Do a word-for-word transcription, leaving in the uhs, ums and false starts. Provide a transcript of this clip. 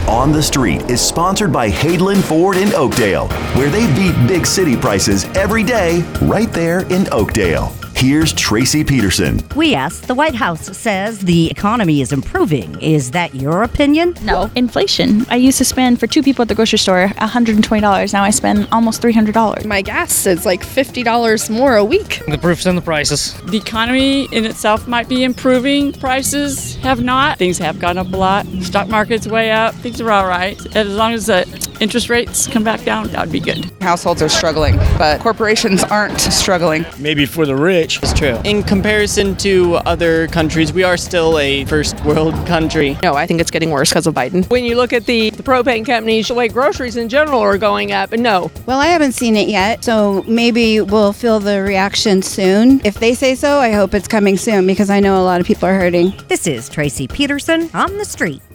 On the Street is sponsored by Hadeland Ford in Oakdale, where they beat big city prices every day right there in Oakdale. Here's Tracy Peterson. We asked, the White House says the economy is improving. Is that your opinion? No. Inflation. I used to spend, for two people at the grocery store, one hundred twenty dollars. Now I spend almost three hundred dollars. My gas is like fifty dollars more a week. The proof's in the prices. The economy in itself might be improving. Prices have not. Things have gone up a lot. Stock market's way up. Things are all right. As long as the interest rates come back down, that would be good. Households are struggling, but corporations aren't struggling. Maybe for the rich. It's true. In comparison to other countries, we are still a first world country. No, I think it's getting worse because of Biden. When you look at the, the propane companies, the way groceries in general are going up, no. Well, I haven't seen it yet, so maybe we'll feel the reaction soon. If they say so, I hope it's coming soon because I know a lot of people are hurting. This is Tracy Peterson on the Street.